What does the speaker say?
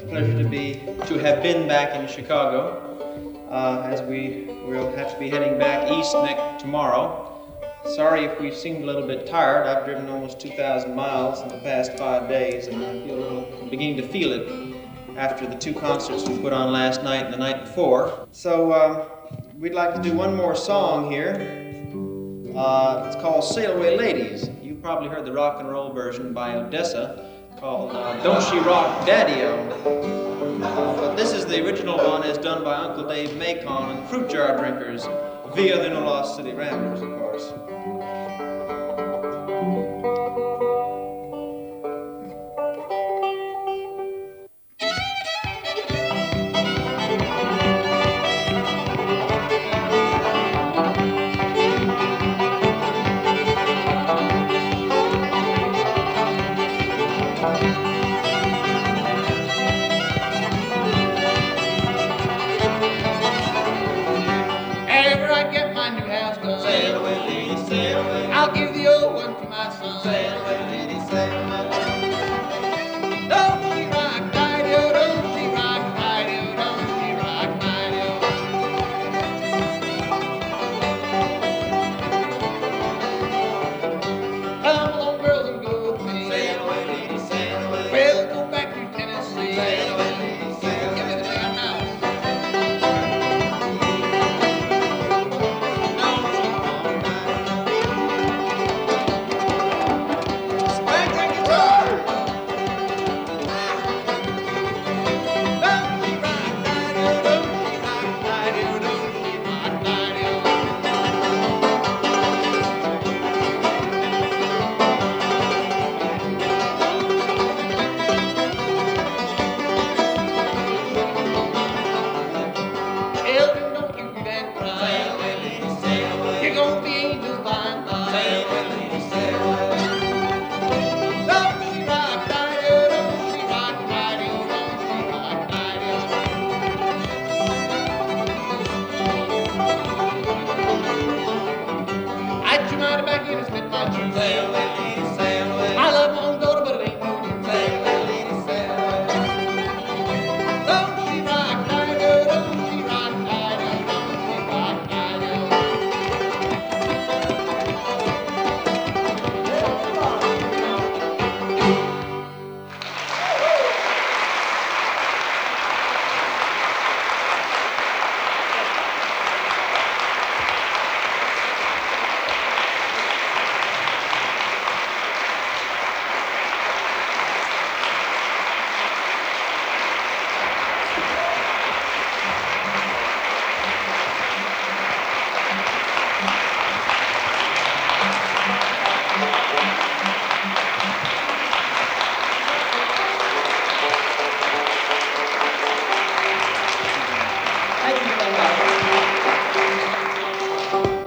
Pleasure to have been back in Chicago, as we will have to be heading back east tomorrow. Sorry if we seemed a little bit tired. I've driven almost 2,000 miles in the past 5 days, and I'm beginning to feel it after the 2 concerts we put on last night and the night before. So we'd like to do one more song here. It's called Sail Away Ladies. You probably heard the rock and roll version by Odessa called Don't She Rock Daddy-O. But this is the original one as done by Uncle Dave Macon and the Fruit Jar Drinkers via the No Lost City Ramblers, of course.